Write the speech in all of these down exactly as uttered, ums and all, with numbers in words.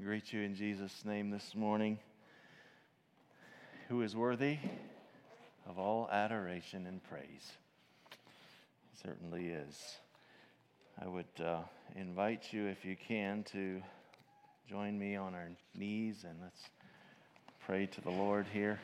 I greet you in Jesus' name this morning, who is worthy of all adoration and praise. He certainly is. I would uh, invite you, if you can, to join me on our knees and let's pray to the Lord here.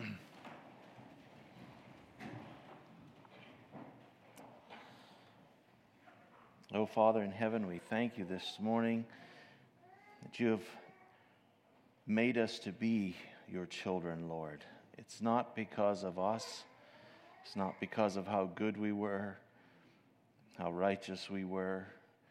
Oh, Father in heaven, we thank you this morning that you have made us to be your children, Lord. It's not because of us. It's not because of how good we were, how righteous we were.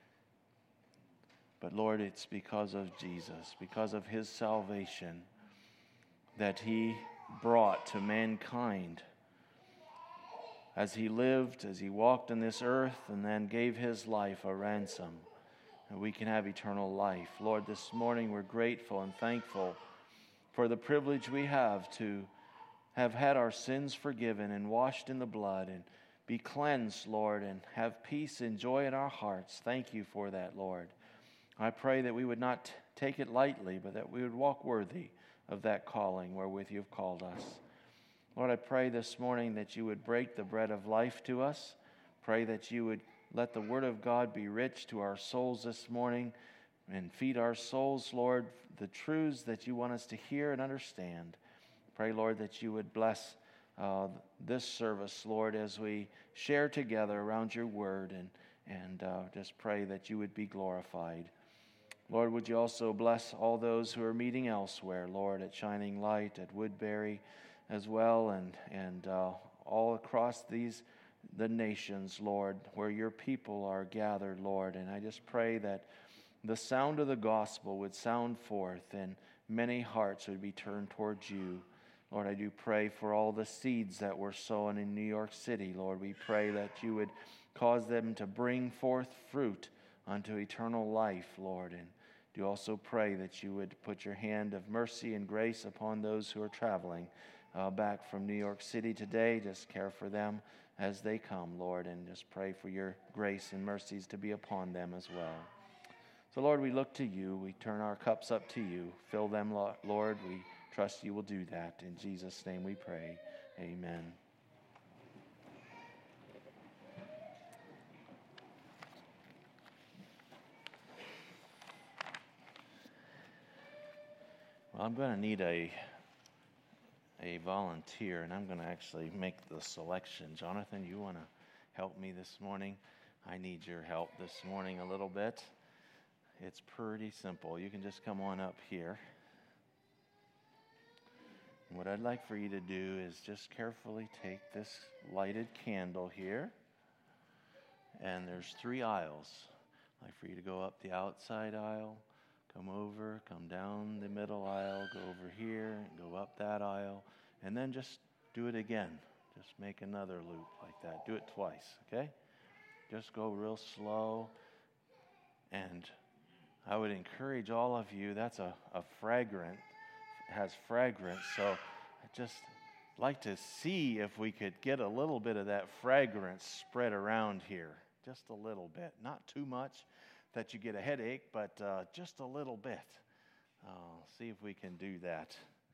But Lord, it's because of Jesus, because of his salvation that he brought to mankind as he lived, as he walked on this earth, and then gave his life a ransom, and we can have eternal life. Lord, this morning we're grateful and thankful for the privilege we have to have had our sins forgiven and washed in the blood and be cleansed, Lord, and have peace and joy in our hearts. Thank you for that, Lord. I pray that we would not take it lightly, but that we would walk worthy of that calling wherewith you have called us. Lord, I pray this morning that you would break the bread of life to us. Pray that you would let the word of God be rich to our souls this morning and feed our souls, Lord, the truths that you want us to hear and understand. Pray, Lord, that you would bless uh, this service, Lord, as we share together around your word, and, and uh, just pray that you would be glorified. Lord, would you also bless all those who are meeting elsewhere, Lord, at Shining Light, at Woodbury as well, and, and uh, all across these the nations, Lord, where your people are gathered, Lord. And I just pray that the sound of the gospel would sound forth and many hearts would be turned towards you. Lord, I do pray for all the seeds that were sown in New York City, Lord. We pray that you would cause them to bring forth fruit unto eternal life, Lord. And do also pray that you would put your hand of mercy and grace upon those who are traveling uh, back from New York City today. Just care for them as they come, Lord, and just pray for your grace and mercies to be upon them as well. So, Lord, we look to you. We turn our cups up to you. Fill them, Lord. We trust you will do that. In Jesus' name we pray. Amen. Well, I'm going to need a a volunteer, and I'm going to actually make the selection. Jonathan, you want to help me this morning? I need your help this morning a little bit. It's pretty simple. You can just come on up here. What I'd like for you to do is just carefully take this lighted candle here, and there's three aisles. I'd like for you to go up the outside aisle, come over, come down the middle aisle, go over here, and go up that aisle, and then just do it again. Just make another loop like that. Do it twice, okay? Just go real slow. And I would encourage all of you, that's a, a fragrant, has fragrance, so I'd just like to see if we could get a little bit of that fragrance spread around here. Just a little bit. Not too much that you get a headache, but uh, just a little bit. Uh, see if we can do that.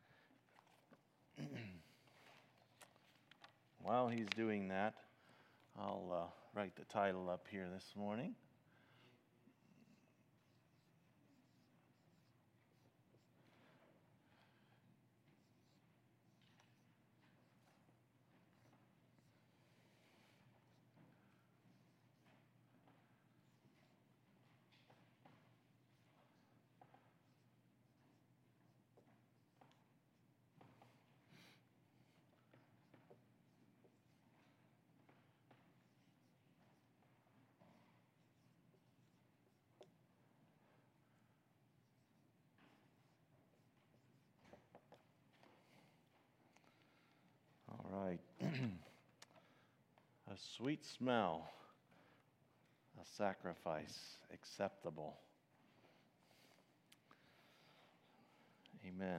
While he's doing that, I'll uh, write the title up here this morning. All right. A sweet smell, a sacrifice acceptable. Amen.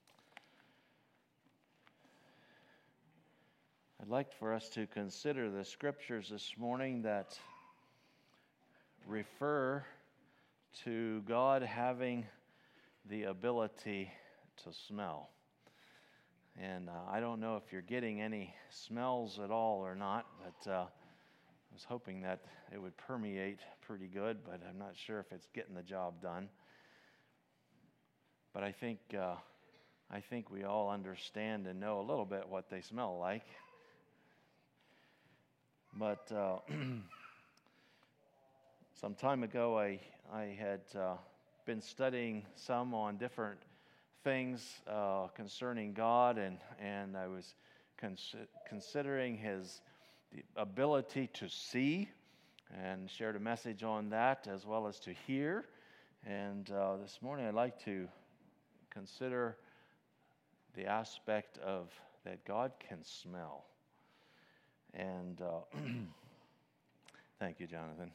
I'd like for us to consider the scriptures this morning that refer to God having the ability to smell. And uh, I don't know if you're getting any smells at all or not, but uh, I was hoping that it would permeate pretty good, but I'm not sure if it's getting the job done. But I think uh, I think we all understand and know a little bit what they smell like. But uh, some time ago, I I had uh, been studying some on different things uh, concerning God, and and I was cons- considering His the ability to see, and shared a message on that as well as to hear. And uh, this morning, I'd like to consider the aspect of that God can smell. And uh, thank you, Jonathan.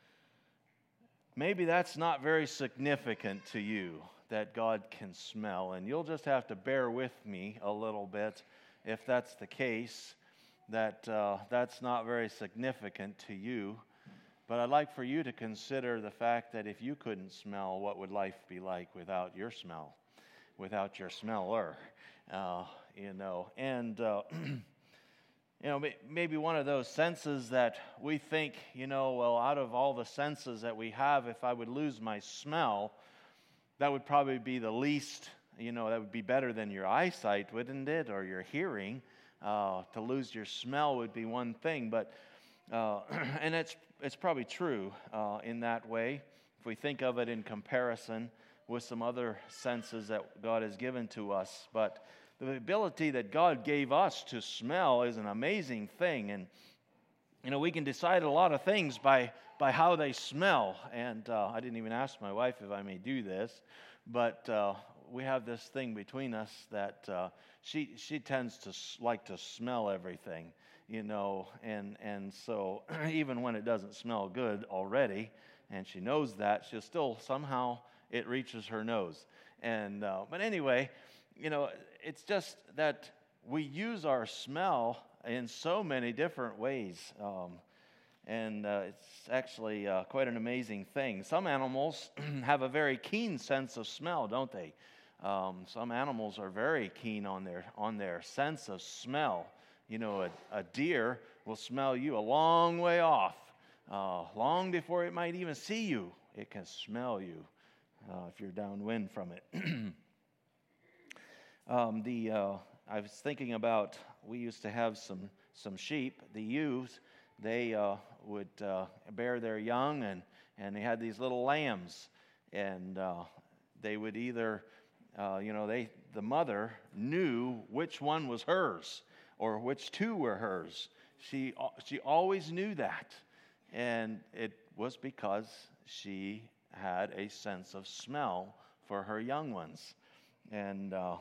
Maybe that's not very significant to you, that God can smell, and you'll just have to bear with me a little bit if that's the case, that uh, that's not very significant to you. But I'd like for you to consider the fact that if you couldn't smell, what would life be like without your smell, without your smeller, uh, you know, and uh, you know, maybe one of those senses that we think, you know, well, out of all the senses that we have, if I would lose my smell, that would probably be the least, you know, that would be better than your eyesight, wouldn't it, or your hearing. Uh, to lose your smell would be one thing, but, uh, and it's, it's probably true uh, in that way, if we think of it in comparison with some other senses that God has given to us. But the ability that God gave us to smell is an amazing thing. And, you know, we can decide a lot of things by, by how they smell. And uh, I didn't even ask my wife if I may do this. But uh, we have this thing between us that uh, she she tends to like to smell everything, you know. And, and so even when it doesn't smell good already, and she knows that, she'll still somehow it reaches her nose. And uh, but anyway, you know, it's just that we use our smell in so many different ways. Um, and uh, it's actually uh, quite an amazing thing. Some animals have a very keen sense of smell, don't they? Um, some animals are very keen on their on their sense of smell. You know, a, a deer will smell you a long way off. Uh, long before it might even see you, it can smell you uh, if you're downwind from it. Um, the uh, I was thinking about, we used to have some some sheep. The ewes, they uh, would uh, bear their young, and, and they had these little lambs, and uh, they would either, uh, you know, they the mother knew which one was hers or which two were hers. She she always knew that, and it was because she had a sense of smell for her young ones, and. Uh,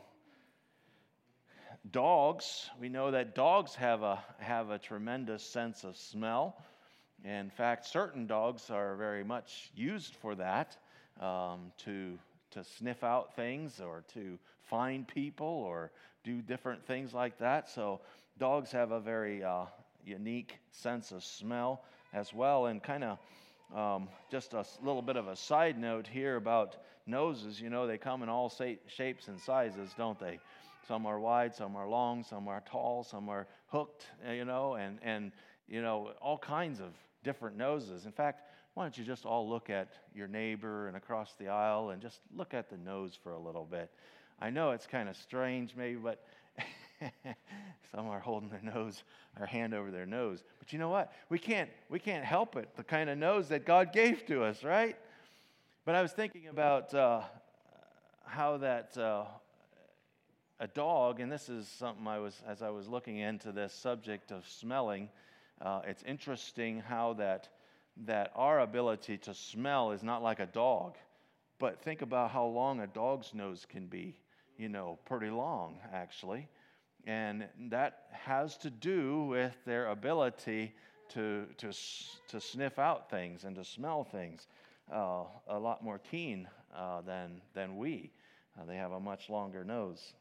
Dogs, we know that dogs have a have a tremendous sense of smell. In fact, certain dogs are very much used for that, um, to to sniff out things or to find people or do different things like that. So dogs have a very uh, unique sense of smell as well. And kind of um, just a little bit of a side note here about noses. You know, they come in all sa- shapes and sizes, don't they? Some are wide, some are long, some are tall, some are hooked, you know, and, and, you know, all kinds of different noses. In fact, why don't you just all look at your neighbor and across the aisle and just look at the nose for a little bit. I know it's kind of strange maybe, but some are holding their nose, their hand over their nose. But you know what? We can't, we can't help it, the kind of nose that God gave to us, right? But I was thinking about uh, how that... Uh, A dog, and this is something I was, as I was looking into this subject of smelling, uh, it's interesting how that that our ability to smell is not like a dog. But think about how long a dog's nose can be, you know, pretty long, actually. And that has to do with their ability to to to sniff out things and to smell things uh, a lot more keen uh, than, than we. Uh, they have a much longer nose.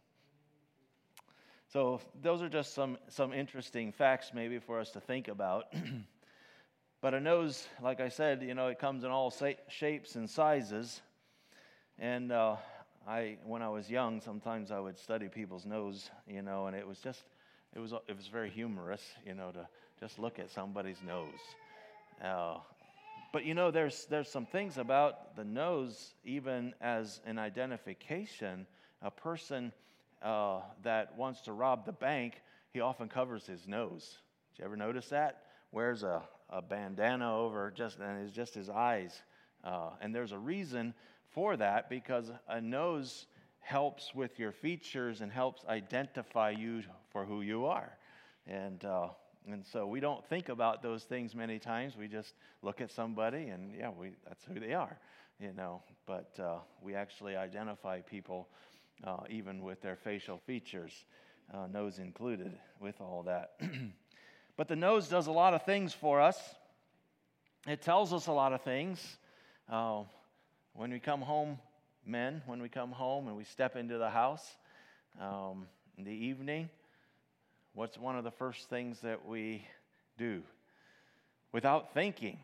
So those are just some, some interesting facts maybe for us to think about. But a nose, like I said, you know, it comes in all sa- shapes and sizes. And uh, I when I was young, sometimes I would study people's nose, you know, and it was just, it was it was very humorous, you know, to just look at somebody's nose. Uh, but you know, there's there's some things about the nose, even as an identification. A person uh, that wants to rob the bank, he often covers his nose. Did you ever notice that? Wears a, a bandana over just, and it's just his eyes. Uh, and there's a reason for that, because a nose helps with your features and helps identify you for who you are. And uh, and so we don't think about those things many times. We just look at somebody and, yeah, we that's who they are, you know. But uh, we actually identify people uh, even with their facial features, uh, nose included, with all that. But the nose does a lot of things for us. It tells us a lot of things. Uh, when we come home, men, when we come home and we step into the house um, in the evening, what's one of the first things that we do without thinking?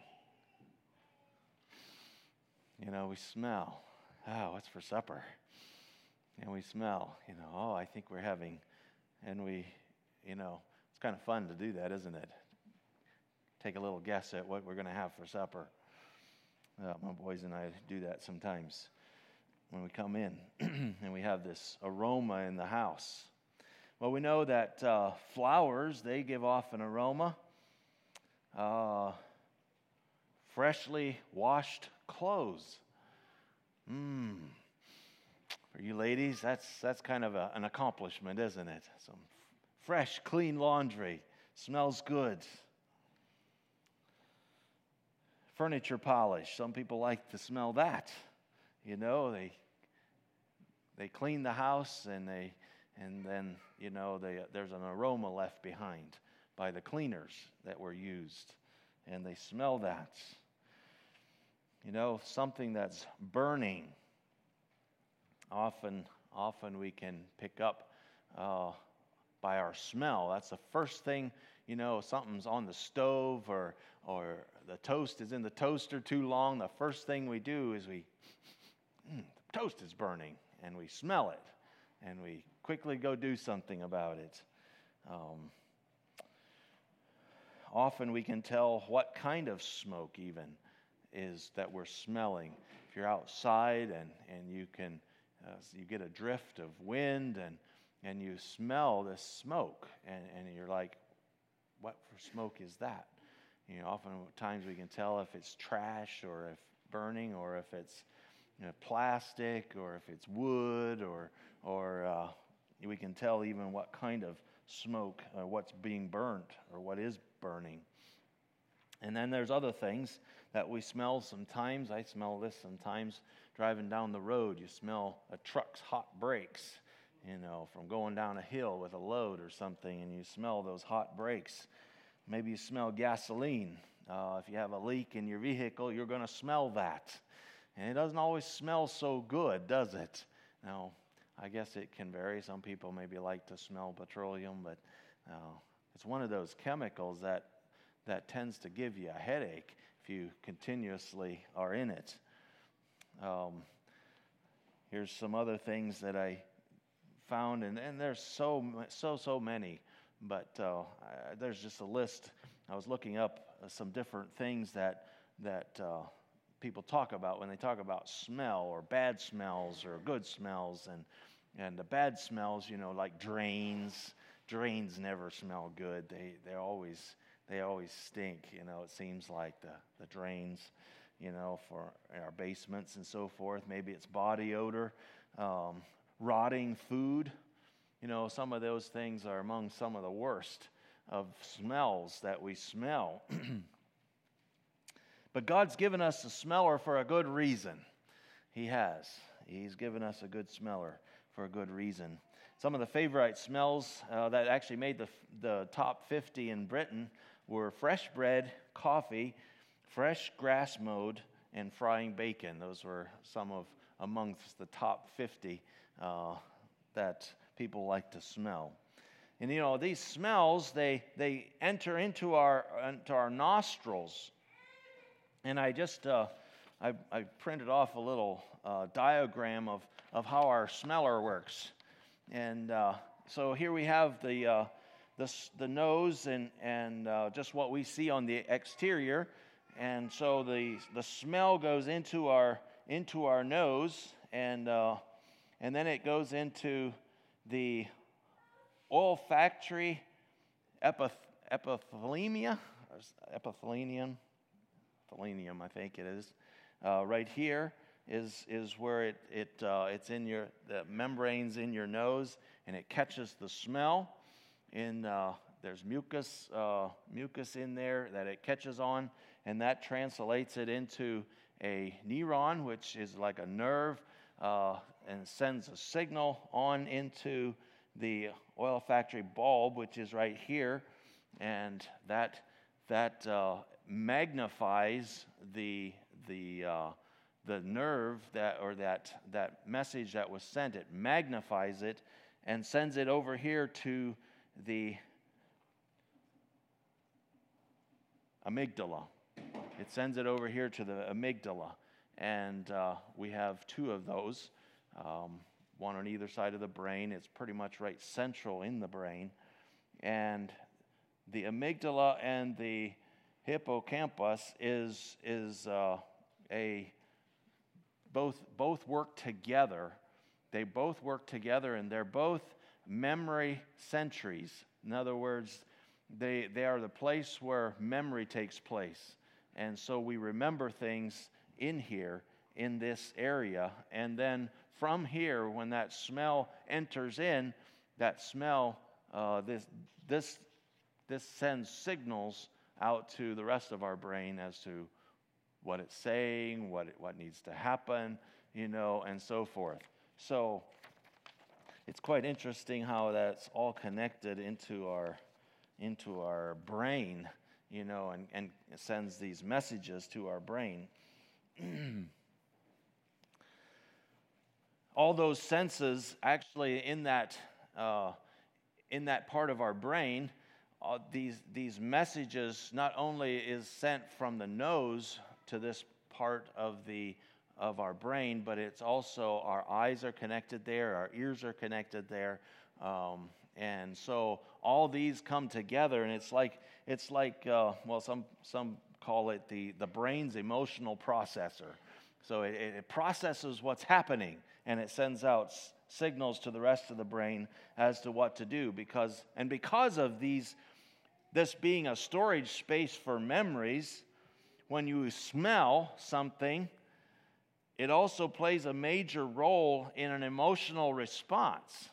You know, we smell. Oh, what's for supper? And we smell, you know, oh, I think we're having, and we, you know, it's kind of fun to do that, isn't it? Take a little guess at what we're going to have for supper. Uh, my boys and I do that sometimes when we come in and we have this aroma in the house. Well, we know that uh, flowers, they give off an aroma. Uh, freshly washed clothes. Mmm. For you ladies, that's that's kind of a, an accomplishment, isn't it? Some fresh, clean laundry. Smells good. Furniture polish. Some people like to smell that. You know, they they clean the house and they and then, you know, they, there's an aroma left behind by the cleaners that were used. And they smell that. You know, something that's burning. Often, often we can pick up uh, by our smell. That's the first thing, you know, something's on the stove or or the toast is in the toaster too long. The first thing we do is we, mm, the toast is burning, and we smell it, and we quickly go do something about it. Um, often we can tell what kind of smoke even is that we're smelling. If you're outside and, and you can Uh, so you get a drift of wind and and you smell this smoke and, and you're like, what for smoke is that? You know, oftentimes we can tell if it's trash or if burning or if it's, you know, plastic or if it's wood or or uh, we can tell even what kind of smoke or what's being burnt or what is burning. And then there's other things that we smell sometimes. I smell this sometimes. Driving down the road, you smell a truck's hot brakes, you know, from going down a hill with a load or something, and you smell those hot brakes. Maybe you smell gasoline. Uh, if you have a leak in your vehicle, you're going to smell that. And it doesn't always smell so good, does it? Now, I guess it can vary. Some people maybe like to smell petroleum, but uh, it's one of those chemicals that, that tends to give you a headache if you continuously are in it. Um, here's some other things that I found, and, and there's so, so, so many, but uh, I, there's just a list. I was looking up uh, some different things that that uh, people talk about when they talk about smell or bad smells or good smells, and and the bad smells, you know, like drains. Drains never smell good. They they always they always stink. You know, it seems like the the drains, you know, for our basements and so forth. Maybe it's body odor, um, rotting food. You know, some of those things are among some of the worst of smells that we smell. But God's given us a smeller for a good reason. He has. He's given us a good smeller for a good reason. Some of the favorite smells uh, that actually made the, the top fifty in Britain were fresh bread, coffee, fresh grass mowed, and frying bacon. Those were some of amongst the top fifty uh, that people like to smell. And you know, these smells, they they enter into our into our nostrils. And I just uh, I, I printed off a little uh, diagram of, of how our smeller works. And uh, so here we have the uh, the, the nose and, and uh, just what we see on the exterior. And so the the smell goes into our into our nose, and uh, and then it goes into the olfactory epith- epithelium, epithelium, epithelium, I think it is. Uh, right here is is where it it uh, it's in your the membranes in your nose, and it catches the smell. In uh, there's mucus uh, mucus in there that it catches on, and that translates it into a neuron, which is like a nerve, uh, and sends a signal on into the olfactory bulb, which is right here, and that that uh, magnifies the the uh, the nerve that or that that message that was sent. It magnifies it and sends it over here to the amygdala. It sends it over here to the amygdala, and uh, we have two of those, um, one on either side of the brain. It's pretty much right central in the brain, and the amygdala and the hippocampus is is uh, a both both work together. They both work together, and they're both memory centuries. In other words, they they are the place where memory takes place. And so we remember things in here, in this area. And then from here, when that smell enters in, that smell, uh, this this this sends signals out to the rest of our brain as to what it's saying, what it, what needs to happen, you know, and so forth. So it's quite interesting how that's all connected into our into our brain, you know, and, and it sends these messages to our brain. All those senses actually in that uh, in that part of our brain, uh, these these messages not only is sent from the nose to this part of the of our brain, but it's also our eyes are connected there, our ears are connected there, um, and so all these come together, and it's like it's like uh, well, some some call it the the brain's emotional processor. So it, it processes what's happening, and it sends out s- signals to the rest of the brain as to what to do. Because and because of these, this being a storage space for memories, when you smell something, it also plays a major role in an emotional response.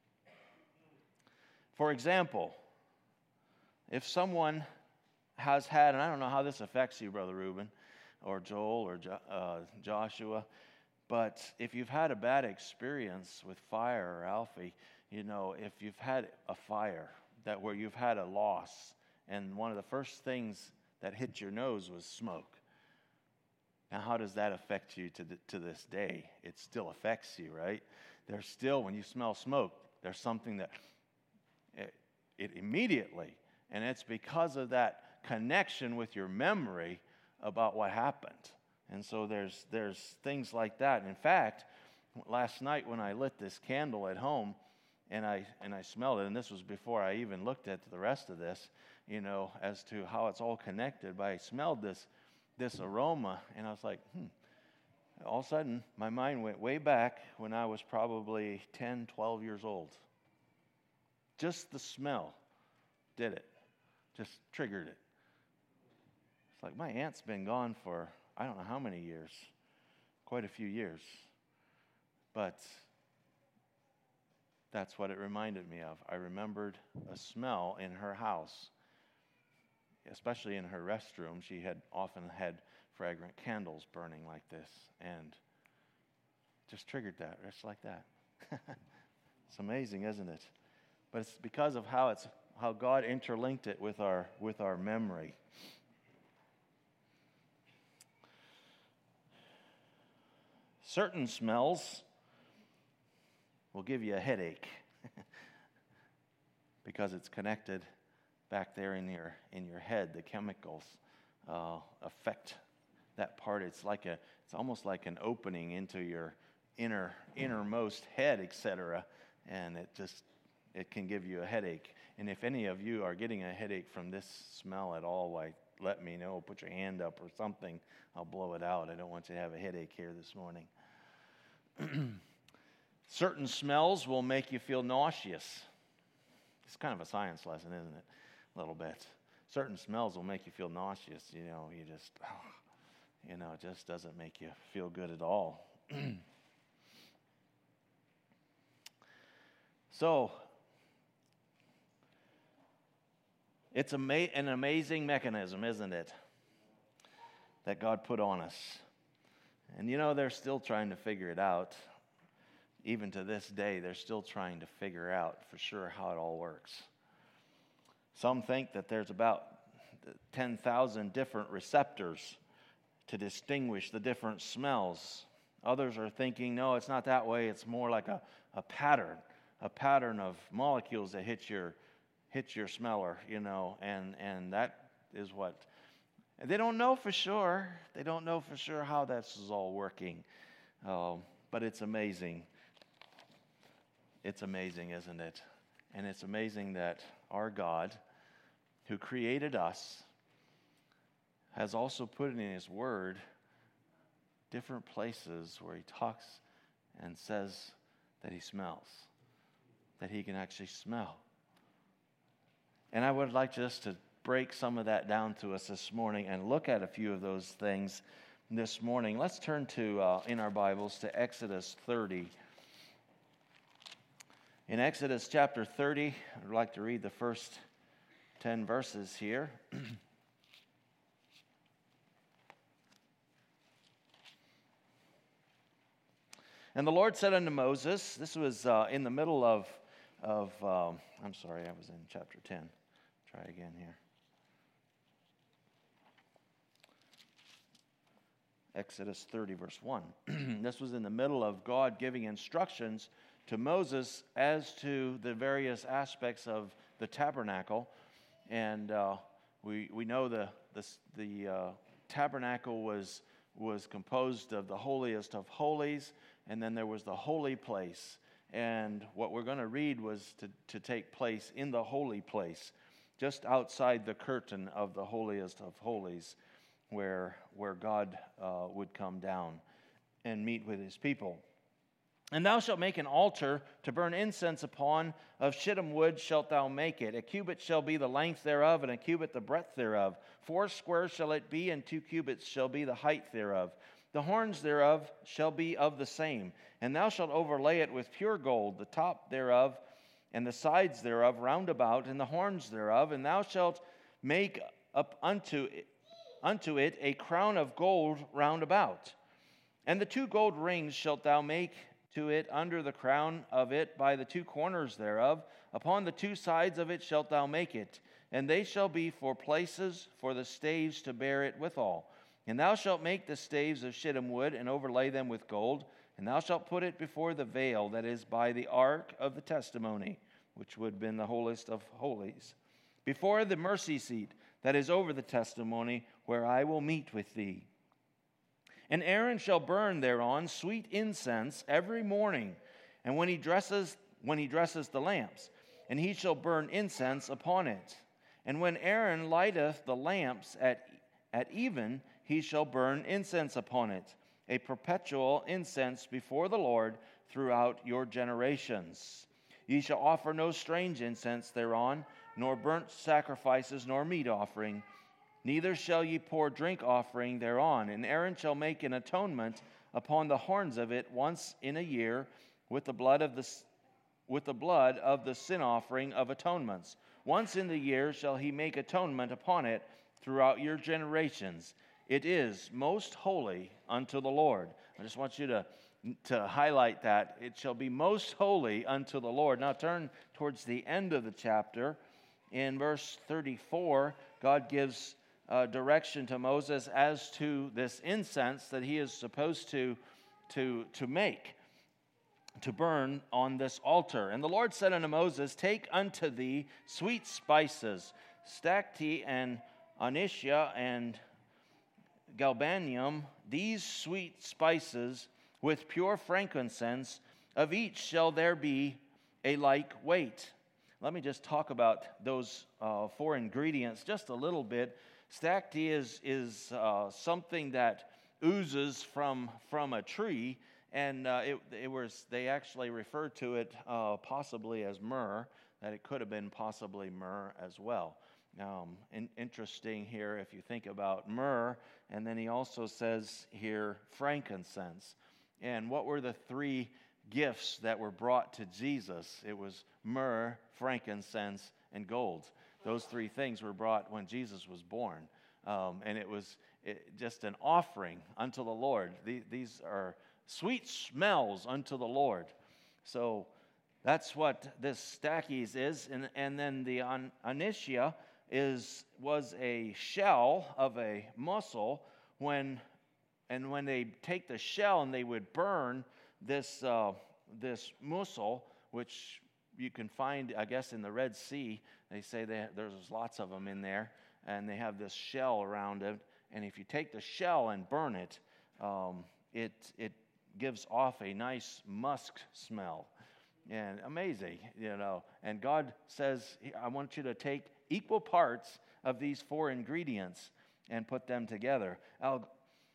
For example, if someone has had, and I don't know how this affects you, Brother Reuben, or Joel, or jo- uh, Joshua, but if you've had a bad experience with fire, or Alfie, you know, if you've had a fire that where you've had a loss, and one of the first things that hit your nose was smoke. Now, how does that affect you to the, to this day? It still affects you, right? There's still, when you smell smoke, there's something that it, it immediately, and it's because of that connection with your memory about what happened. And so there's there's things like that. In fact, last night when I lit this candle at home, and I and I smelled it, and this was before I even looked at the rest of this, you know, as to how it's all connected. But I smelled this this aroma, and I was like, hmm. All of a sudden, my mind went way back when I was probably ten, twelve years old. Just the smell did it. Just triggered it. It's like my aunt's been gone for I don't know how many years, quite a few years. But that's what it reminded me of. I remembered a smell in her house, especially in her restroom. She had often had fragrant candles burning like this, and just triggered that, just like that. It's amazing, isn't it? But it's because of how it's how God interlinked it with our with our memory. Certain smells will give you a headache because it's connected back there in your in your head. The chemicals uh, affect that part, it's like a, it's almost like an opening into your inner, innermost head, et cetera. And it just, it can give you a headache. And if any of you are getting a headache from this smell at all, why, let me know. Put your hand up or something. I'll blow it out. I don't want you to have a headache here this morning. Certain smells will make you feel nauseous. It's kind of a science lesson, isn't it? A little bit. Certain smells will make you feel nauseous. You know, you just, oh, you know, it just doesn't make you feel good at all. So, it's ama- an amazing mechanism, isn't it, that God put on us. And you know, they're still trying to figure it out. Even to this day, they're still trying to figure out for sure how it all works. Some think that there's about ten thousand different receptors to distinguish the different smells. Others are thinking, no, it's not that way. It's more like a, a pattern, a pattern of molecules that hit your hit your smeller, you know, and, and that is what... They don't know for sure. They don't know for sure how this is all working. Uh, but it's amazing. It's amazing, isn't it? And it's amazing that our God, who created us, has also put in His Word different places where He talks and says that He smells, that He can actually smell. And I would like just to break some of that down to us this morning and look at a few of those things this morning. Let's turn to, uh, in our Bibles, to Exodus thirty. In Exodus chapter thirty, I'd like to read the first ten verses here. And the Lord said unto Moses, this was uh, in the middle of, of um, I'm sorry, I was in chapter ten. Try again here. Exodus thirty, verse one. This was in the middle of God giving instructions to Moses as to the various aspects of the tabernacle. And uh, we we know the the, the uh, tabernacle was, was composed of the holiest of holies, and then there was the holy place. And what we're going to read was to, to take place in the holy place, just outside the curtain of the holiest of holies, where where God uh, would come down and meet with His people. And thou shalt make an altar to burn incense upon, of shittim wood shalt thou make it. A cubit shall be the length thereof, and a cubit the breadth thereof. Four square shall it be, and two cubits shall be the height thereof. The horns thereof shall be of the same. And thou shalt overlay it with pure gold, the top thereof, and the sides thereof round about, and the horns thereof. And thou shalt make up unto it, unto it a crown of gold round about. And the two gold rings shalt thou make to it under the crown of it by the two corners thereof. Upon the two sides of it shalt thou make it. And they shall be for places for the staves to bear it withal. And thou shalt make the staves of shittim wood, and overlay them with gold. And thou shalt put it before the veil that is by the ark of the testimony, which would have been the holiest of holies, before the mercy seat that is over the testimony, where I will meet with thee. And Aaron shall burn thereon sweet incense every morning, and when he dresses when he dresses the lamps, and he shall burn incense upon it. And when Aaron lighteth the lamps at at even, he shall burn incense upon it, a perpetual incense before the Lord throughout your generations. Ye shall offer no strange incense thereon, nor burnt sacrifices, nor meat offering. Neither shall ye pour drink offering thereon. And Aaron shall make an atonement upon the horns of it once in a year with the blood of the with the blood of the sin offering of atonements. Once in the year shall he make atonement upon it throughout your generations. It is most holy unto the Lord. I just want you to, to highlight that. It shall be most holy unto the Lord. Now turn towards the end of the chapter. In verse thirty-four, God gives uh, direction to Moses as to this incense that he is supposed to, to, to make, to burn on this altar. And the Lord said unto Moses, take unto thee sweet spices, stacte and onycha and galbanum, these sweet spices with pure frankincense, of each shall there be a like weight. Let me just talk about those uh, four ingredients just a little bit. Stacte is, is uh, something that oozes from, from a tree, and uh, it, it was they actually referred to it uh, possibly as myrrh, that it could have been possibly myrrh as well. Um, in, interesting here if you think about myrrh, and then he also says here frankincense. And what were the three gifts that were brought to Jesus? It was myrrh, frankincense, and gold. Those three things were brought when Jesus was born. Um, and it was it, just an offering unto the Lord. The, these are sweet smells unto the Lord. So that's what this stachys is. And, and then the an, onychia is was a shell of a mussel. When and when they take the shell and they would burn this uh, this mussel, which you can find, I guess, in the Red Sea. They say they, there's lots of them in there, and they have this shell around it. And if you take the shell and burn it, um, it it gives off a nice musk smell. And amazing, you know. And God says, I want you to take equal parts of these four ingredients and put them together. Al-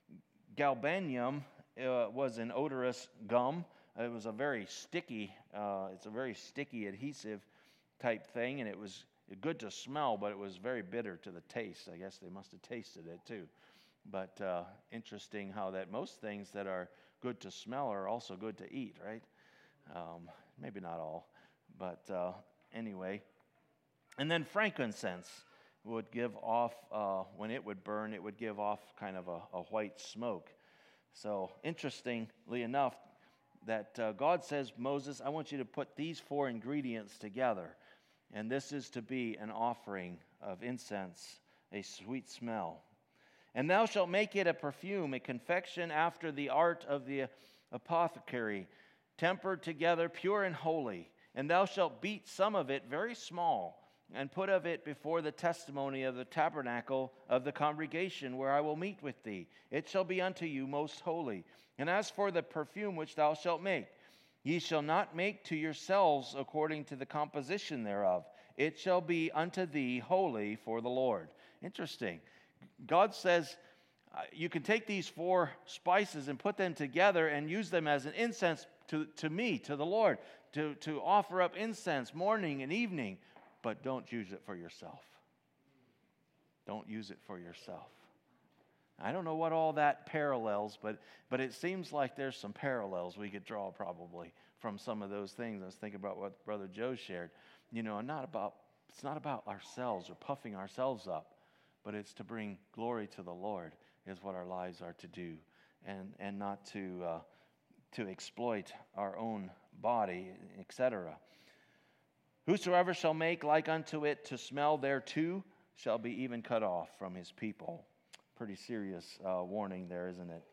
galbanum uh, was an odorous gum. It was a very sticky, uh, it's a very sticky adhesive type thing, and it was good to smell, but it was very bitter to the taste. I guess they must have tasted it too. But uh, interesting how that most things that are good to smell are also good to eat, right? Um, maybe not all, but uh, anyway. And then frankincense would give off, uh, when it would burn, it would give off kind of a, a white smoke. So interestingly enough, that uh, God says, Moses, I want you to put these four ingredients together. And this is to be an offering of incense, a sweet smell. And thou shalt make it a perfume, a confection after the art of the apothecary, tempered together, pure and holy. And thou shalt beat some of it very small, and put of it before the testimony of the tabernacle of the congregation, where I will meet with thee. It shall be unto you most holy. And as for the perfume which thou shalt make, ye shall not make to yourselves according to the composition thereof. It shall be unto thee holy for the Lord. Interesting. God says, uh, you can take these four spices and put them together and use them as an incense to, to me, to the Lord, to, to offer up incense morning and evening, but don't use it for yourself. Don't use it for yourself. I don't know what all that parallels, but, but it seems like there's some parallels we could draw probably from some of those things. I was thinking about what Brother Joe shared. You know, not about, it's not about ourselves or puffing ourselves up, but it's to bring glory to the Lord is what our lives are to do, and, and not to, uh, to exploit our own body, et cetera. Whosoever shall make like unto it to smell thereto shall be even cut off from his people. Pretty serious uh, warning there, isn't it?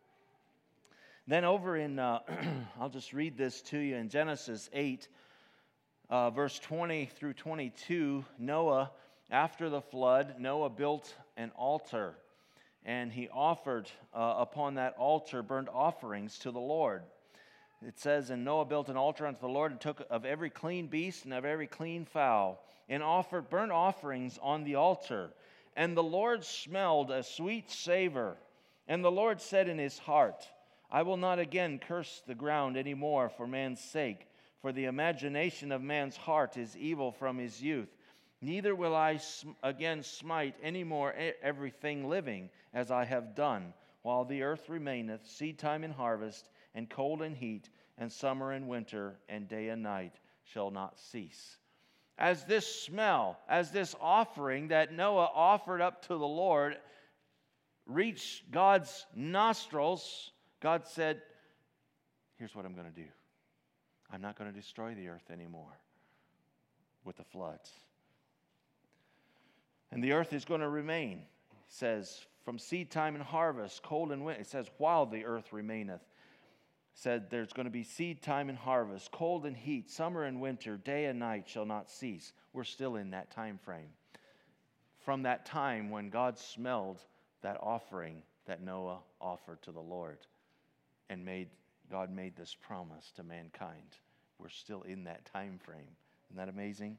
Then over in, uh, I'll just read this to you in Genesis eight, uh, verse twenty through twenty-two. Noah, after the flood, Noah built an altar, and he offered uh, upon that altar burnt offerings to the Lord. It says, and Noah built an altar unto the Lord, and took of every clean beast and of every clean fowl, and offered burnt offerings on the altar. And the Lord smelled a sweet savor. And the Lord said in his heart, I will not again curse the ground any more for man's sake, for the imagination of man's heart is evil from his youth. Neither will I sm- again smite any more e- everything living, as I have done, while the earth remaineth, seed time and harvest, and cold and heat, and summer and winter, and day and night shall not cease. As this smell, as this offering that Noah offered up to the Lord reached God's nostrils, God said, here's what I'm going to do. I'm not going to destroy the earth anymore with the floods. And the earth is going to remain. It says, from seed time and harvest, cold and winter. It says, while the earth remaineth. Said there's going to be seed time and harvest, cold and heat, summer and winter, day and night shall not cease. We're still in that time frame. From that time when God smelled that offering that Noah offered to the Lord. And made God made this promise to mankind. We're still in that time frame. Isn't that amazing?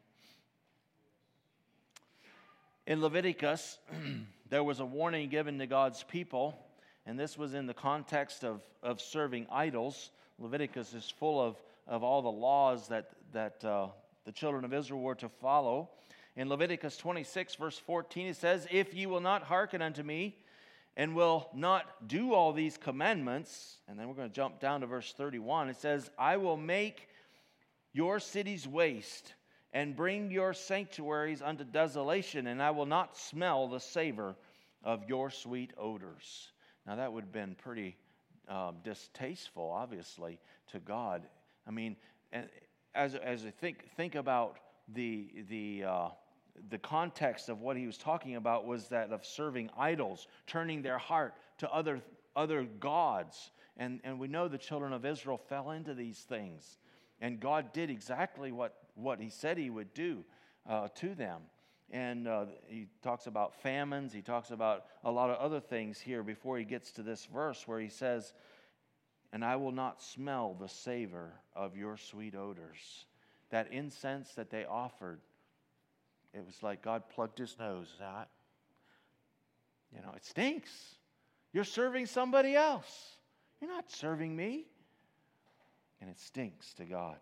In Leviticus, there was a warning given to God's people, and this was in the context of, of serving idols. Leviticus is full of, of all the laws that, that uh, the children of Israel were to follow. In Leviticus twenty-six, verse fourteen, it says, "If ye will not hearken unto me, and will not do all these commandments," and then we're going to jump down to verse thirty-one, it says, "I will make your cities waste, and bring your sanctuaries unto desolation, and I will not smell the savor of your sweet odors." Now that would have been pretty uh, distasteful, obviously, to God. I mean, as as I think think about the the uh, the context of what he was talking about was that of serving idols, turning their heart to other other gods, and and we know the children of Israel fell into these things, and God did exactly what what he said he would do uh, to them. And uh, he talks about famines. He talks about a lot of other things here before he gets to this verse where he says, "And I will not smell the savor of your sweet odors." That incense that they offered, it was like God plugged his nose out. You know, it stinks. You're serving somebody else. You're not serving me. And it stinks to God.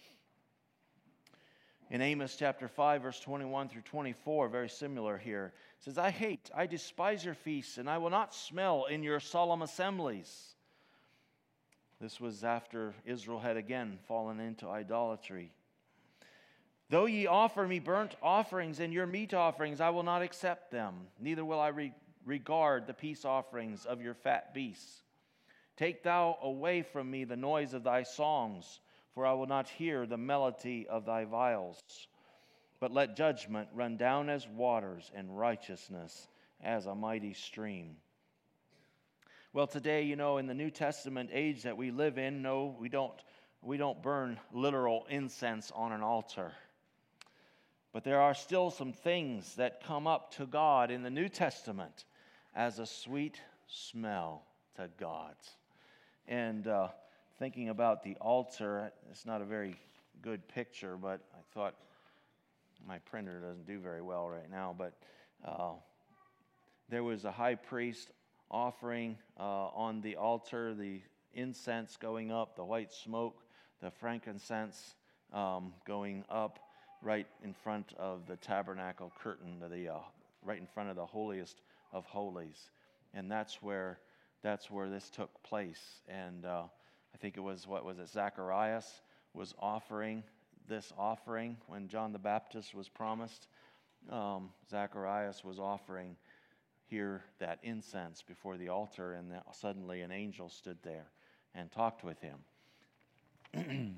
In Amos chapter five, verse twenty-one through twenty-four, very similar here. It says, "I hate, I despise your feasts, and I will not smell in your solemn assemblies." This was after Israel had again fallen into idolatry. "Though ye offer me burnt offerings and your meat offerings, I will not accept them, neither will I re- regard the peace offerings of your fat beasts. Take thou away from me the noise of thy songs, for I will not hear the melody of thy viols. But let judgment run down as waters, and righteousness as a mighty stream." Well, today, you know, in the New Testament age that we live in, no, we don't, we don't burn literal incense on an altar. But there are still some things that come up to God in the New Testament as a sweet smell to God. And uh, thinking about the altar, it's not a very good picture, but I thought my printer doesn't do very well right now. But uh, there was a high priest offering uh, on the altar, the incense going up, the white smoke, the frankincense um, going up, right in front of the tabernacle curtain, the uh, right in front of the holiest of holies, and that's where that's where this took place. And uh, I think it was what was it? Zacharias was offering this offering when John the Baptist was promised. Um, Zacharias was offering here that incense before the altar, and that suddenly an angel stood there and talked with him.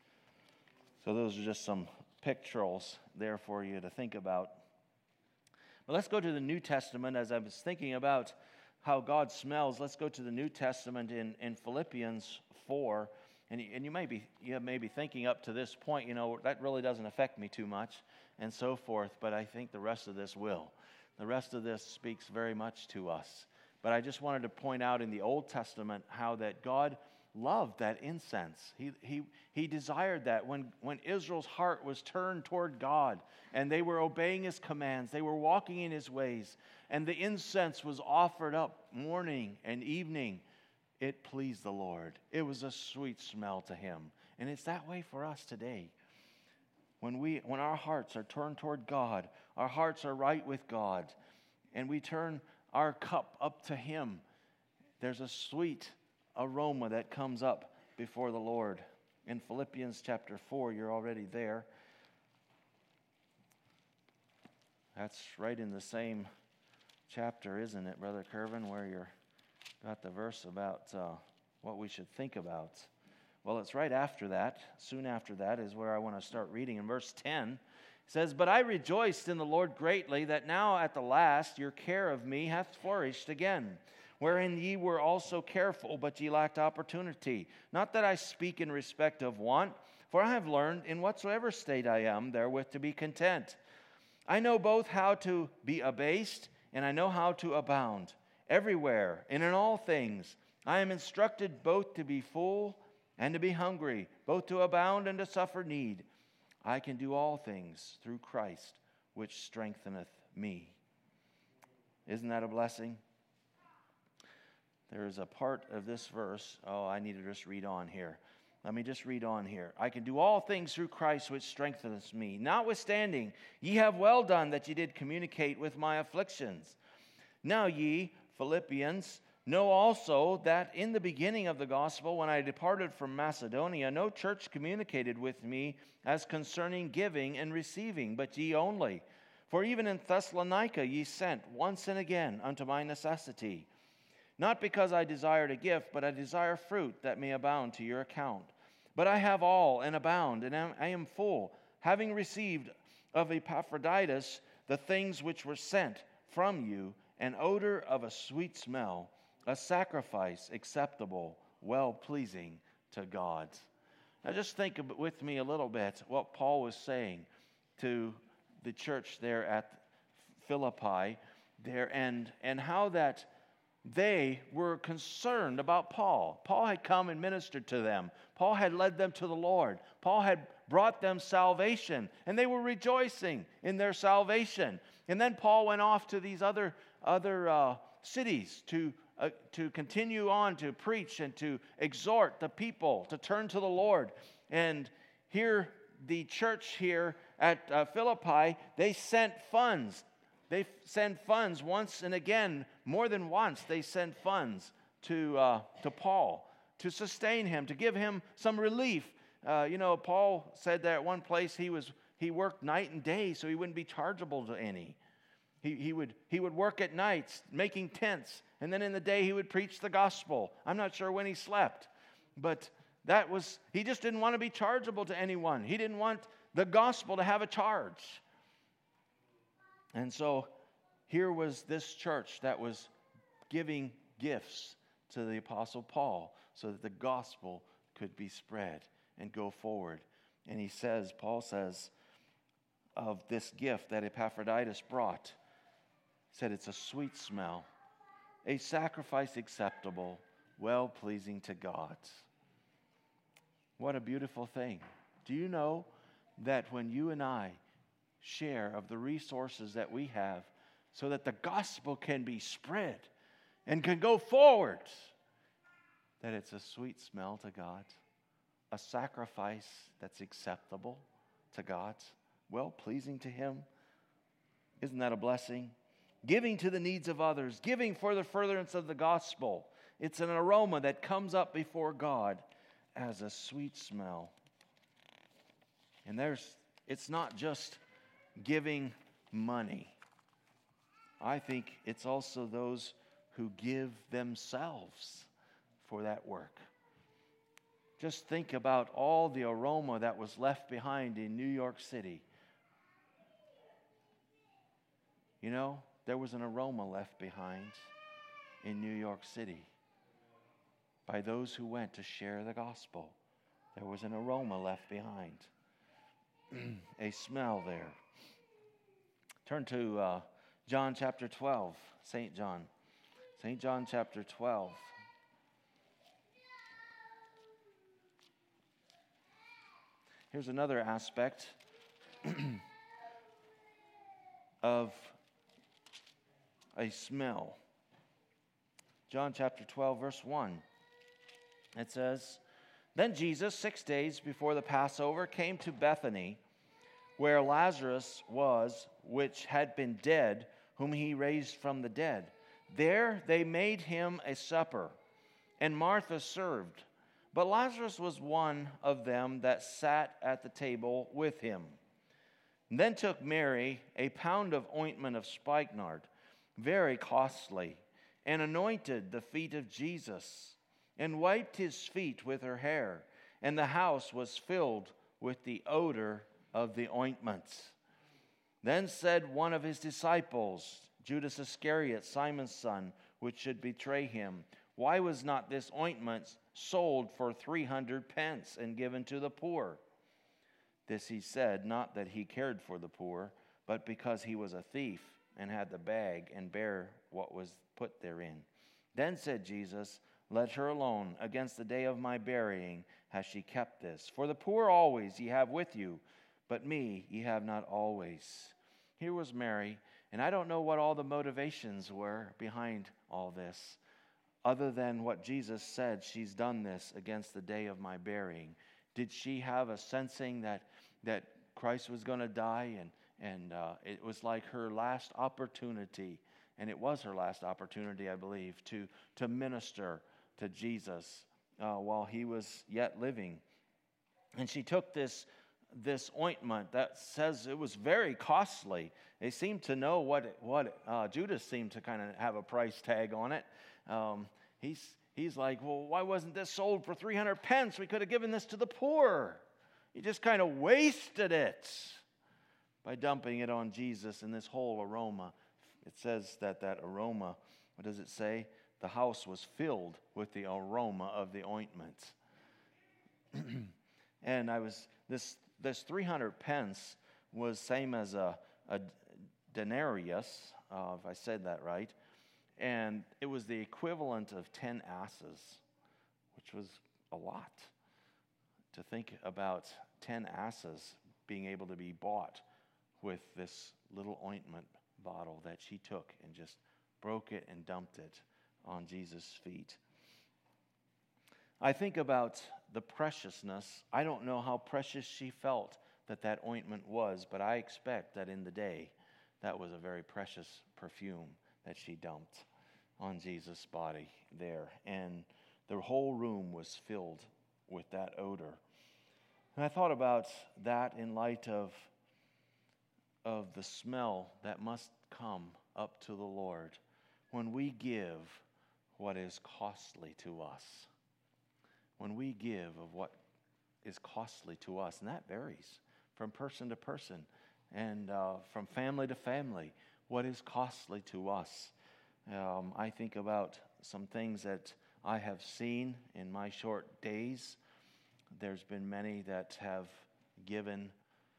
So those are just some pictorials there for you to think about. But let's go to the New Testament. As I was thinking about how God smells, let's go to the New Testament in, in Philippians four. And, and you may be you may be thinking up to this point, you know, that really doesn't affect me too much and so forth, but I think the rest of this will. The rest of this speaks very much to us. But I just wanted to point out in the Old Testament how that God loved that incense. He he he desired that when, when Israel's heart was turned toward God and they were obeying his commands, they were walking in his ways, and the incense was offered up morning and evening. It pleased the Lord. It was a sweet smell to him. And it's that way for us today. When we when our hearts are turned toward God, our hearts are right with God, and we turn our cup up to him, there's a sweet aroma that comes up before the Lord. In Philippians chapter four, you're already there. That's right in the same chapter, isn't it, Brother Kervin, where you're got the verse about uh, what we should think about. Well, it's right after that. Soon after that is where I want to start reading. In verse ten, it says, "But I rejoiced in the Lord greatly, that now at the last your care of me hath flourished again, wherein ye were also careful, but ye lacked opportunity. Not that I speak in respect of want, for I have learned in whatsoever state I am therewith to be content. I know both how to be abased, and I know how to abound. everywhere and in all things. I am instructed both to be full and to be hungry, both to abound and to suffer need. I can do all things through Christ, which strengtheneth me. Isn't that a blessing? There is a part of this verse. Oh, I need to just read on here. Let me just read on here. I can do all things through Christ, which strengtheneth me. Notwithstanding, ye have well done that ye did communicate with my afflictions. Now ye, Philippians, know also that in the beginning of the gospel, when I departed from Macedonia, no church communicated with me as concerning giving and receiving, but ye only. For even in Thessalonica ye sent once and again unto my necessity. Not because I desired a gift, but I desire fruit that may abound to your account. But I have all and abound, and I am full, having received of Epaphroditus the things which were sent from you, an odor of a sweet smell, a sacrifice acceptable, well-pleasing to God. Now just think with me a little bit what Paul was saying to the church there at Philippi there, and, and how that they were concerned about Paul. Paul had come and ministered to them. Paul had led them to the Lord. Paul had brought them salvation, and they were rejoicing in their salvation. And then Paul went off to these other, other uh, cities to, uh, to continue on to preach and to exhort the people to turn to the Lord. And here, the church here at uh, Philippi, they sent funds. They send funds once and again, more than once, they send funds to uh, to Paul to sustain him, to give him some relief. Uh, you know, Paul said that at one place he was he worked night and day so he wouldn't be chargeable to any. He, he would he would work at nights making tents, and then in the day he would preach the gospel. I'm not sure when he slept, but that was, he just didn't want to be chargeable to anyone. He didn't want the gospel to have a charge. And so here was this church that was giving gifts to the Apostle Paul so that the gospel could be spread and go forward. And he says, Paul says, of this gift that Epaphroditus brought, said it's a sweet smell, a sacrifice acceptable, well-pleasing to God. What a beautiful thing. Do you know that when you and I share of the resources that we have so that the gospel can be spread and can go forward, that it's a sweet smell to God, a sacrifice that's acceptable to God, well-pleasing to Him? Isn't that a blessing? Giving to the needs of others, giving for the furtherance of the gospel. It's an aroma that comes up before God as a sweet smell. And there's, it's not just giving money. I think it's also those who give themselves for that work. Just think about all the aroma that was left behind in New York City. You know, there was an aroma left behind in New York City by those who went to share the gospel. There was an aroma left behind, a smell there. Turn to uh, John chapter twelve, Saint John. Saint John chapter twelve. Here's another aspect of a smell. John chapter twelve, verse one. It says, Then Jesus, six days before the Passover, came to Bethany, where Lazarus was, which had been dead, whom he raised from the dead. There they made him a supper, and Martha served. But Lazarus was one of them that sat at the table with him. And then took Mary a pound of ointment of spikenard, very costly, and anointed the feet of Jesus, and wiped his feet with her hair. And the house was filled with the odor of the ointment. Then said one of his disciples, Judas Iscariot, Simon's son, which should betray him, Why was not this ointment sold for three hundred pence and given to the poor? This he said, not that he cared for the poor, but because he was a thief, and had the bag, and bare what was put therein. Then said Jesus, Let her alone. Against the day of my burying has she kept this. For the poor always ye have with you, but me ye have not always. Here was Mary, and I don't know what all the motivations were behind all this, other than what Jesus said, she's done this against the day of my burying. Did she have a sensing that that Christ was going to die, and, and uh, it was like her last opportunity, and it was her last opportunity, I believe, to, to minister to Jesus uh, while he was yet living. And she took this, this ointment that says it was very costly. They seemed to know what, it, what uh, Judas seemed to kind of have a price tag on it. Um, he's, he's like, well, why wasn't this sold for three hundred pence? We could have given this to the poor. He just kind of wasted it by dumping it on Jesus in this whole aroma. It says that that aroma, what does it say? The house was filled with the aroma of the ointment. And I was, this this three hundred pence was same as a, a denarius, uh, if I said that right. And it was the equivalent of ten asses, which was a lot. To think about ten asses being able to be bought with this little ointment bottle that she took and just broke it and dumped it on Jesus' feet. I think about the preciousness. I don't know how precious she felt that that ointment was, but I expect that in the day, that was a very precious perfume that she dumped on Jesus' body there. And the whole room was filled with that odor. And I thought about that in light of, of the smell that must come up to the Lord when we give what is costly to us. When we give of what is costly to us, and that varies from person to person and uh, from family to family, what is costly to us. Um, I think about some things that I have seen in my short days. There's been many that have given,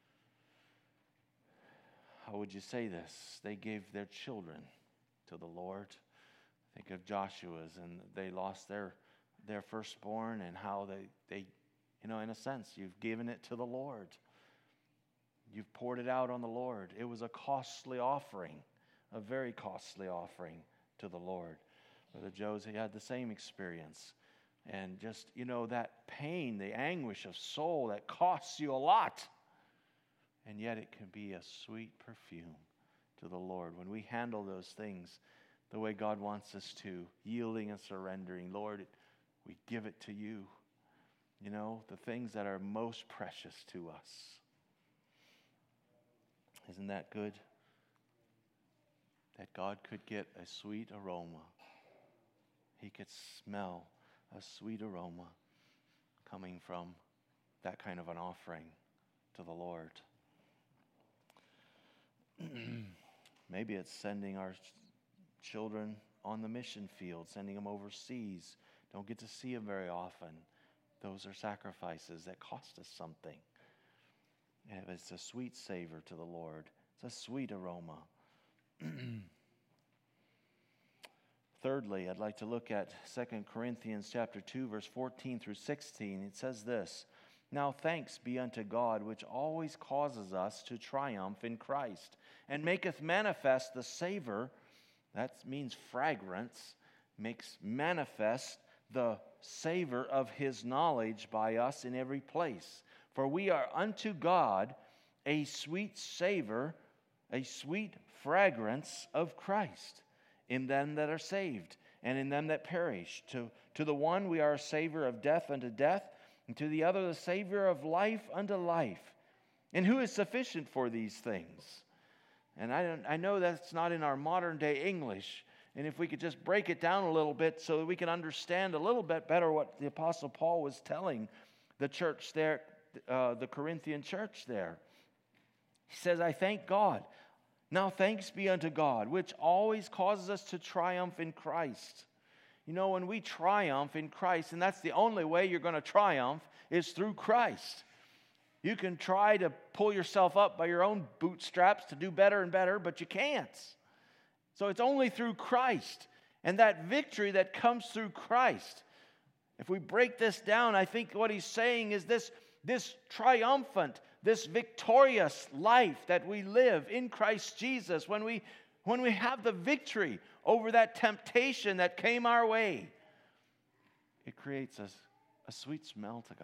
how would you say this? They gave their children to the Lord. Think of Joshua's, and they lost their their firstborn, and how they, they, you know, in a sense, you've given it to the Lord. You've poured it out on the Lord. It was a costly offering, a very costly offering to the Lord. Brother Josie had the same experience. And just, you know, that pain, the anguish of soul that costs you a lot. And yet it can be a sweet perfume to the Lord. When we handle those things the way God wants us to, yielding and surrendering, Lord, we give it to you. You know, the things that are most precious to us. Isn't that good? That God could get a sweet aroma. He could smell a sweet aroma coming from that kind of an offering to the Lord. Maybe it's sending our children on the mission field, sending them overseas. Don't get to see them very often. Those are sacrifices that cost us something. And it's a sweet savor to the Lord. It's a sweet aroma. Thirdly, I'd like to look at Second Corinthians chapter two, verse fourteen through sixteen. It says this, Now thanks be unto God, which always causes us to triumph in Christ, and maketh manifest the savor, that means fragrance, makes manifest the savor of his knowledge by us in every place. For we are unto God a sweet savor, a sweet fragrance of Christ in them that are saved and in them that perish. To, to the one we are a savor of death unto death, and to the other the savor of life unto life. And who is sufficient for these things? And I, don't, I know that's not in our modern day English. And if we could just break it down a little bit so that we can understand a little bit better what the Apostle Paul was telling the church there, uh, the Corinthian church there. He says, I thank God. Now thanks be unto God, which always causes us to triumph in Christ. You know, when we triumph in Christ, and that's the only way you're going to triumph, is through Christ. You can try to pull yourself up by your own bootstraps to do better and better, but you can't. So it's only through Christ and that victory that comes through Christ. If we break this down, I think what he's saying is this, this triumphant, this victorious life that we live in Christ Jesus, when we, when we have the victory over that temptation that came our way, it creates a, a sweet smell to God.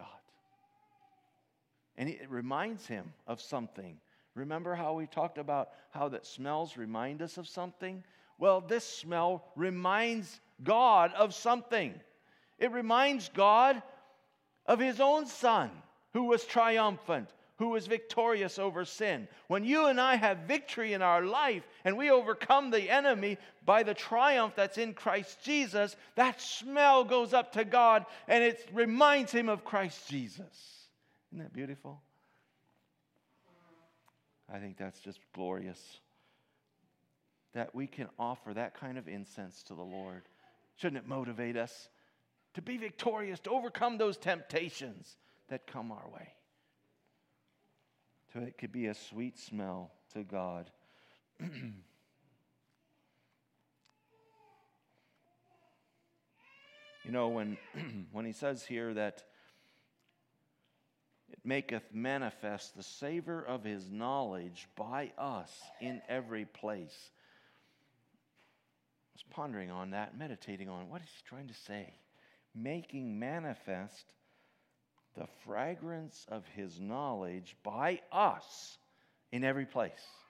And it reminds him of something. Remember how we talked about how that smells remind us of something? Well, this smell reminds God of something. It reminds God of his own Son, who was triumphant, who was victorious over sin. When you and I have victory in our life and we overcome the enemy by the triumph that's in Christ Jesus, that smell goes up to God and it reminds him of Christ Jesus. Isn't that beautiful? I think that's just glorious. That we can offer that kind of incense to the Lord. Shouldn't it motivate us to be victorious, to overcome those temptations that come our way? So it could be a sweet smell to God. You know, when, when he says here that it maketh manifest the savor of his knowledge by us in every place. I was pondering on that, meditating on what is he trying to say. Making manifest the fragrance of his knowledge by us in every place.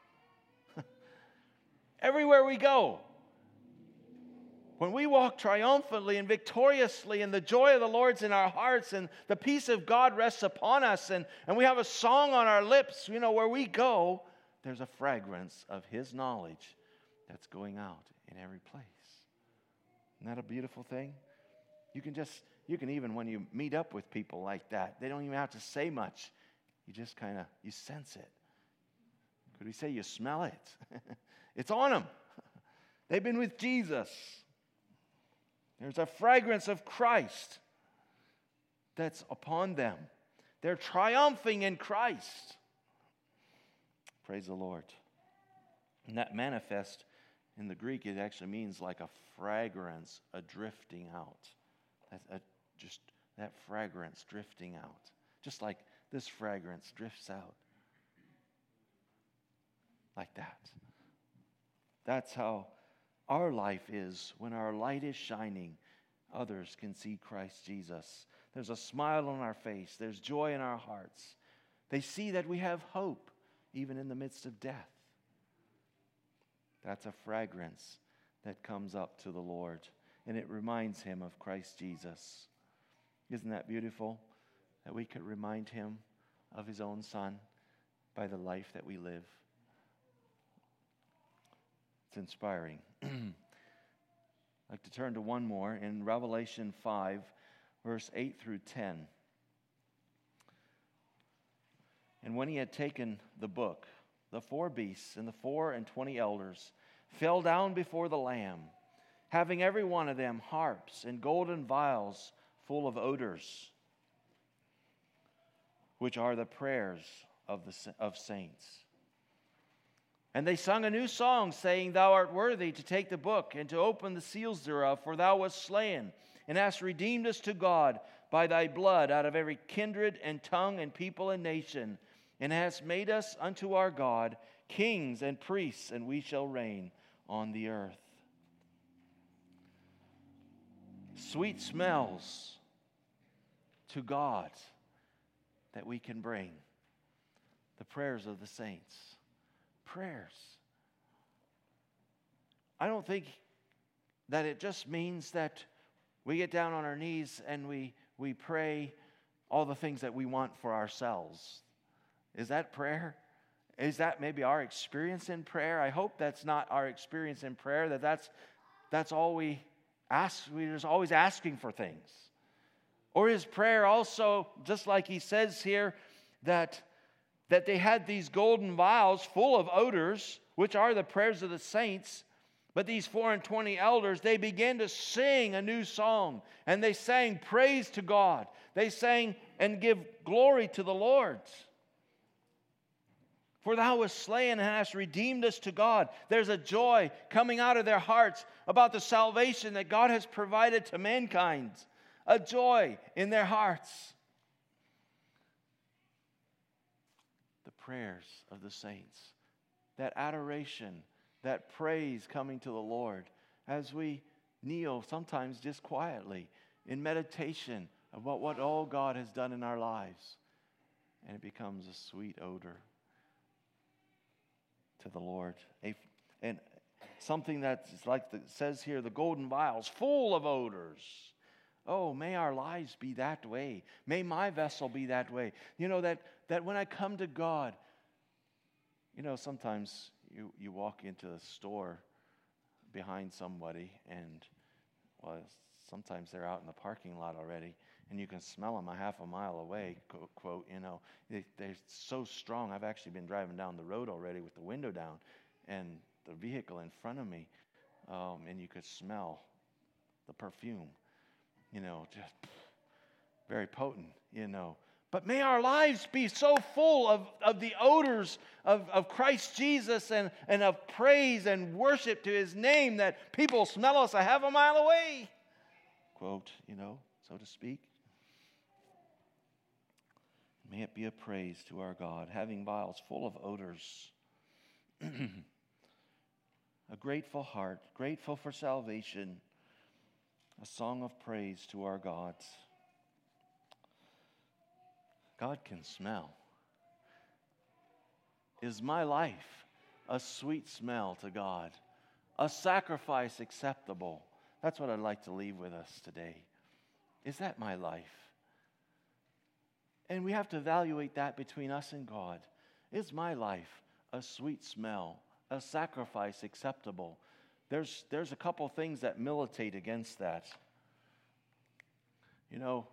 Everywhere we go. When we walk triumphantly and victoriously and the joy of the Lord's in our hearts and the peace of God rests upon us and, and we have a song on our lips, you know, where we go, there's a fragrance of his knowledge that's going out in every place. Isn't that a beautiful thing? You can just, you can even when you meet up with people like that, they don't even have to say much. You just kind of, you sense it. Could we say you smell it? It's on them. They've been with Jesus. There's a fragrance of Christ that's upon them. They're triumphing in Christ. Praise the Lord. And that manifest in the Greek, it actually means like a fragrance, a drifting out. That's a, just that fragrance drifting out. Just like this fragrance drifts out. Like that. That's how our life is. When our light is shining, others can see Christ Jesus. There's a smile on our face. There's joy in our hearts. They see that we have hope, even in the midst of death. That's a fragrance that comes up to the Lord, and it reminds him of Christ Jesus. Isn't that beautiful? That we could remind him of his own Son by the life that we live. It's inspiring. I'd like to turn to one more in Revelation five, verse eight through ten. And when he had taken the book, the four beasts and the four and twenty elders fell down before the Lamb, having every one of them harps and golden vials full of odors, which are the prayers of the of saints. And they sung a new song, saying, Thou art worthy to take the book and to open the seals thereof, for thou wast slain, and hast redeemed us to God by thy blood out of every kindred and tongue and people and nation, and hast made us unto our God kings and priests, and we shall reign on the earth. Sweet smells to God that we can bring. The prayers of the saints. Prayers. I don't think that it just means that we get down on our knees and we, we pray all the things that we want for ourselves. Is that prayer? Is that maybe our experience in prayer? I hope that's not our experience in prayer, that that's, that's all we ask. We're just always asking for things. Or is prayer also, just like he says here, that that they had these golden vials full of odors, which are the prayers of the saints. But these four and twenty elders, they began to sing a new song. And they sang praise to God. They sang and give glory to the Lord. For thou wast slain and hast redeemed us to God. There's a joy coming out of their hearts about the salvation that God has provided to mankind. A joy in their hearts. The prayers of the saints, that adoration, that praise coming to the Lord as we kneel sometimes just quietly in meditation about what all God has done in our lives. And it becomes a sweet odor to the Lord. A, and something that's like it says here, the golden vials, full of odors. Oh, may our lives be that way. May my vessel be that way. You know, that, that when I come to God, you know, sometimes you, you walk into a store behind somebody and, well, sometimes they're out in the parking lot already, and you can smell them a half a mile away, quote, you know. They, they're so strong. I've actually been driving down the road already with the window down and the vehicle in front of me, um, and you could smell the perfume, you know, just very potent, you know. But may our lives be so full of, of the odors of, of Christ Jesus and, and of praise and worship to His name that people smell us a half a mile away, quote, you know, so to speak. May it be a praise to our God, having vials full of odors. A grateful heart, grateful for salvation, a song of praise to our God. God can smell. Is my life a sweet smell to God? A sacrifice acceptable? That's what I'd like to leave with us today. Is that my life? And we have to evaluate that between us and God. Is my life a sweet smell, a sacrifice acceptable? There's, there's a couple things that militate against that. You know,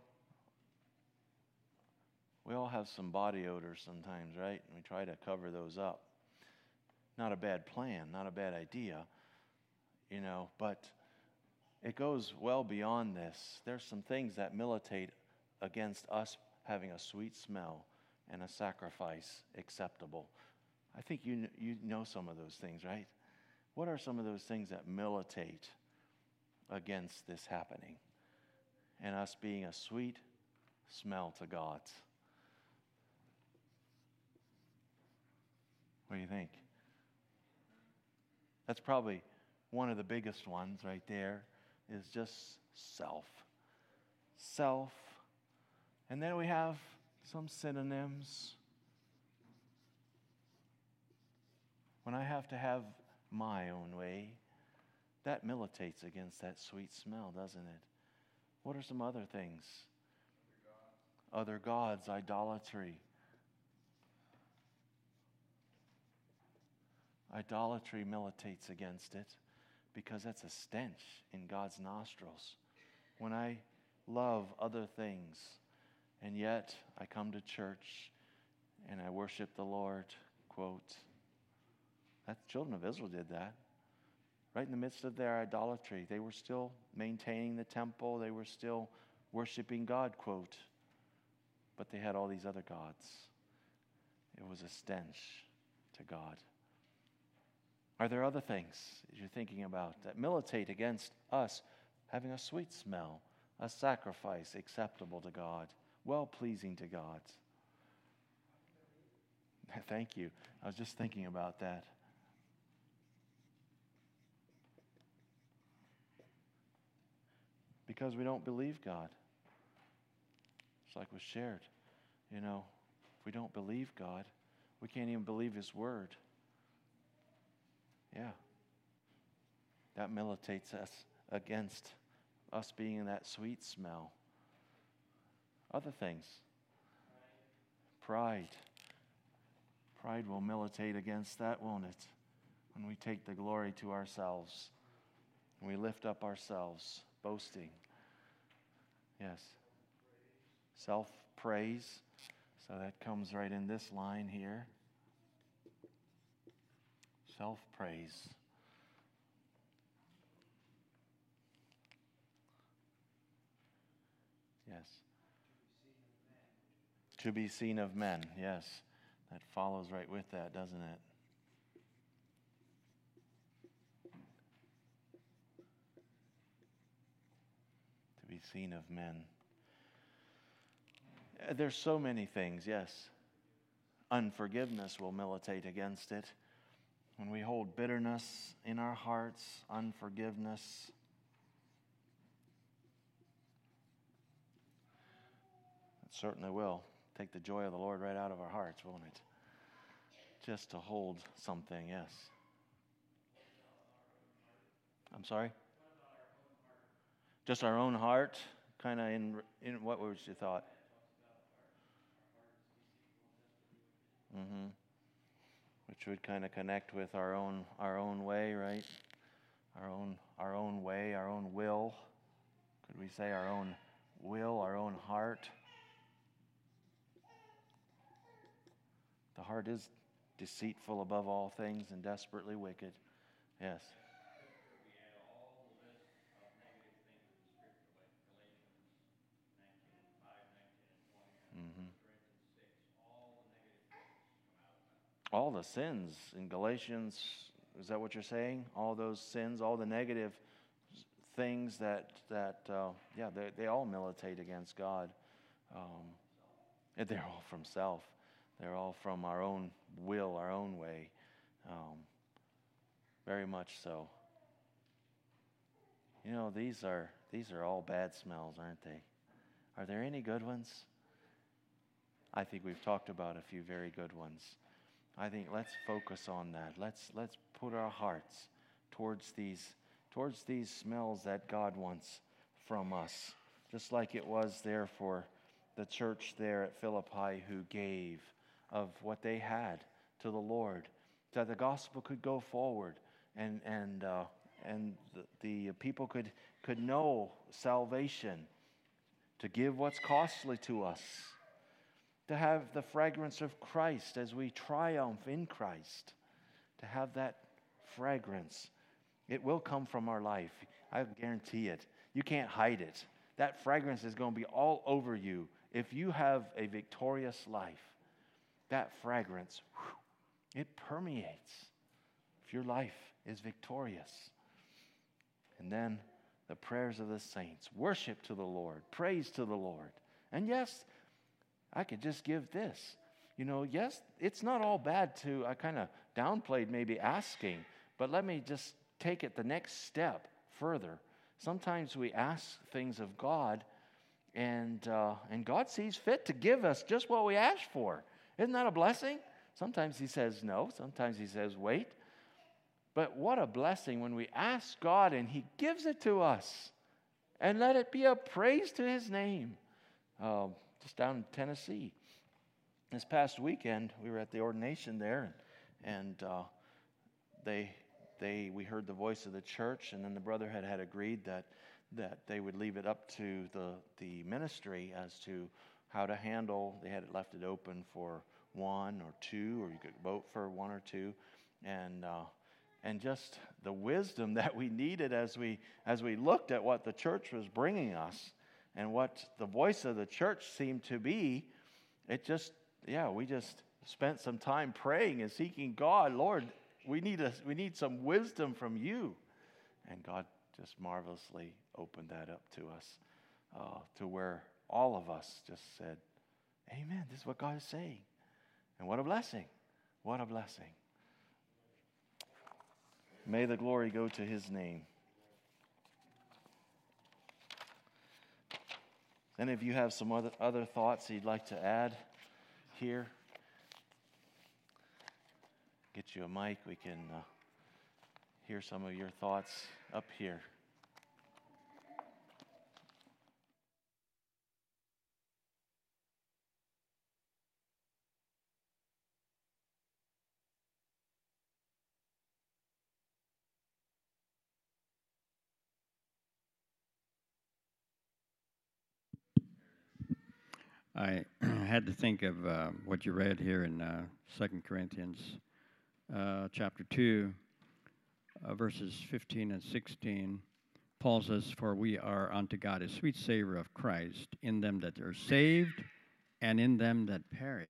we all have some body odors sometimes, right? And we try to cover those up. Not a bad plan, not a bad idea, you know, but it goes well beyond this. There's some things that militate against us having a sweet smell and a sacrifice acceptable. I think you you know some of those things, right? What are some of those things that militate against this happening and us being a sweet smell to God? What do you think? That's probably one of the biggest ones right there, is just self. Self. And then we have some synonyms. When I have to have my own way, that militates against that sweet smell, doesn't it? What are some other things? Other gods, idolatry. Idolatry militates against it because that's a stench in God's nostrils. When I love other things, and yet I come to church and I worship the Lord, quote, that the children of Israel did that. Right in the midst of their idolatry, they were still maintaining the temple, they were still worshiping God, quote, but they had all these other gods. It was a stench to God. Are there other things that you're thinking about that militate against us having a sweet smell, a sacrifice acceptable to God, well-pleasing to God? Thank you. I was just thinking about that. Because we don't believe God. It's like was shared. You know, if we don't believe God, we can't even believe His Word. Yeah. That militates us against us being in that sweet smell. Other things. Pride. Pride will militate against that, won't it? When we take the glory to ourselves. When we lift up ourselves, boasting. Yes. Self-praise. So that comes right in this line here. Self-praise. Yes. To be seen of men. Yes. that follows right with that, doesn't it? To be seen of men. There's so many things, yes. Unforgiveness will militate against it. When we hold bitterness in our hearts, unforgiveness, it certainly will take the joy of the Lord right out of our hearts, won't it? Just to hold something, yes. I'm sorry? Just our own heart? Kind of in, in what was your thought? Mm-hmm. Which would kind of connect with our own our own way, right? Our own our own way, our own will. Could we say our own will, our own heart? The heart is deceitful above all things and desperately wicked. Yes. Mm-hmm. All the sins in Galatians, is that what you're saying? All those sins, all the negative things that, that uh, yeah, they, they all militate against God. Um, and they're all from self. They're all from our own will, our own way. Um, very much so. You know, these are these are all bad smells, aren't they? Are there any good ones? I think we've talked about a few very good ones. I think let's focus on that. Let's let's put our hearts towards these towards these smells that God wants from us. Just like it was there for the church there at Philippi who gave of what they had to the Lord, that the gospel could go forward and and uh, and the, the people could could know salvation, to give what's costly to us, to have the fragrance of Christ as we triumph in Christ, to have that fragrance. It will come from our life. I guarantee it. You can't hide it. That fragrance is going to be all over you. If you have a victorious life, that fragrance, whew, it permeates. If your life is victorious. And then the prayers of the saints, worship to the Lord, praise to the Lord. And yes, I could just give this. You know, yes, it's not all bad to, I kind of downplayed maybe asking, but let me just take it the next step further. Sometimes we ask things of God, and uh, and God sees fit to give us just what we ask for. Isn't that a blessing? Sometimes He says no. Sometimes He says wait. But what a blessing when we ask God and He gives it to us. And let it be a praise to His name. Um, just down in Tennessee. This past weekend, we were at the ordination there, and, and uh, they, they, we heard the voice of the church, and then the brotherhood had agreed that that they would leave it up to the the ministry as to how to handle. They had it left it open for one or two, or you could vote for one or two, and uh, and just the wisdom that we needed as we as we looked at what the church was bringing us. And what the voice of the church seemed to be, it just, yeah, we just spent some time praying and seeking God. Lord, we need a, we need some wisdom from you. And God just marvelously opened that up to us, uh, to where all of us just said, amen, this is what God is saying. And what a blessing. What a blessing. May the glory go to His name. And if you have some other, other thoughts you'd like to add here, get you a mic. We can uh, hear some of your thoughts up here. I had to think of uh, what you read here in uh, Second Corinthians uh, chapter two, uh, verses fifteen and sixteen. Paul says, "For we are unto God a sweet savor of Christ in them that are saved and in them that perish."